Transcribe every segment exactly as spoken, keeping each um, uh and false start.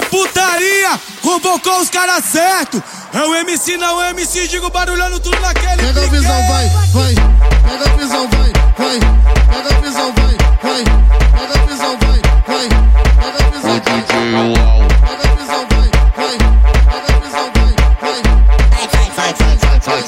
putaria, convocou os caras certo. É o M C, não é M C, digo barulhando tudo naquele. Pega a visão, vai, vai. Pega a visão, vai, vai. Pega a visão, vai, vai. Pega a visão, vai, vai. Pega a visão, vai. Pega a visão, vai, vai. Pega a visão, vai, vai. Vai, vai, vai, vai,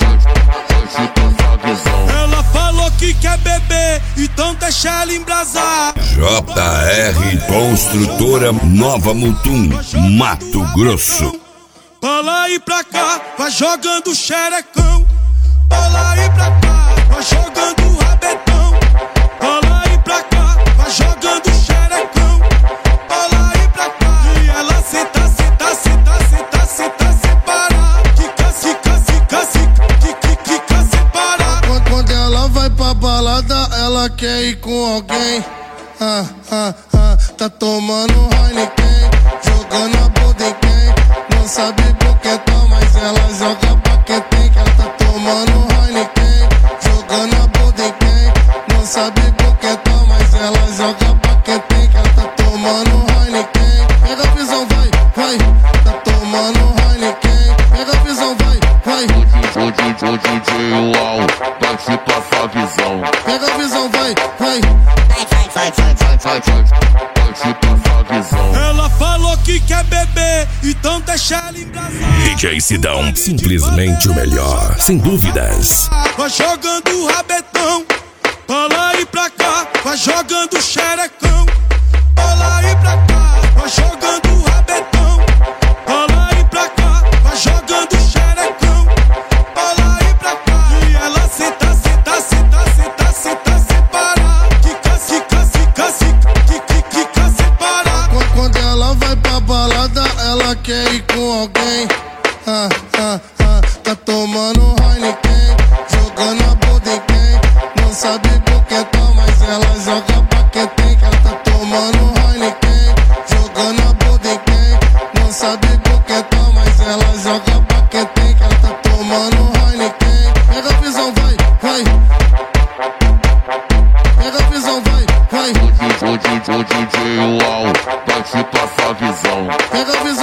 vai. Ela falou que quer beber, então deixa ela embrasar. J R Construtora Nova Mutum, Mato Grosso. Pra lá e pra cá, vai jogando xerecão. Pra lá e pra cá, vai jogando rabetão. Pra lá e pra cá, vai jogando xerecão. Pra lá e pra cá, e ela senta, senta, senta, senta, senta, sem parar. Quica, quica, quica, quica, quica, quica, sem parar. Quando, quando ela vai pra balada, ela quer ir com alguém. Ah, ah, ah, tá tomando Heineken, jogando a bunda em quem não sabe por que tá, mas ela joga pra quem tem. Que ela tá tomando Heineken, jogando a bunda em quem não sabe por que tá, mas ela joga pra quem tem. Que ela tá tomando Heineken. Pega a visão, vai, vai. Tá tomando Heineken. Pega a visão, vai, vai. O D J, o D J Uau, vai te passar a visão. Pega a visão, vai, vai. Vai, vai, vai, vai, vai, vai te passar a visão. Ela falou que quer beber, então deixa ela embrasar. D J Sidão, simplesmente o melhor, sem dúvidas. Vai jogando rabetão, pra lá e pra cá, vai jogando xerecão. Pra lá e pra cá, vai jogando rabetão. Pra lá e pra cá, vai jogando xerecão. Pra lá e pra cá, e ela senta, senta, senta, senta, senta, sem parar. Quica, quica, quica, quica, quica, sem parar. Quando, quando ela vai pra balada, ela quer ir com alguém. Ah, ah, ah, tá tomando Heineken, jogando a bunda em quem não sabe por que tá, mas ela joga pra quem tem. Que ela tá tomando Heineken, jogando a bunda em quem não sabe por que tá, mas ela joga pra quem tem. Que ela tá tomando Heineken. Pega a visão, vai, vai. Pega a visão, vai, vai. O D J, o D J Uau, vai te passar a visão. Pega a visão.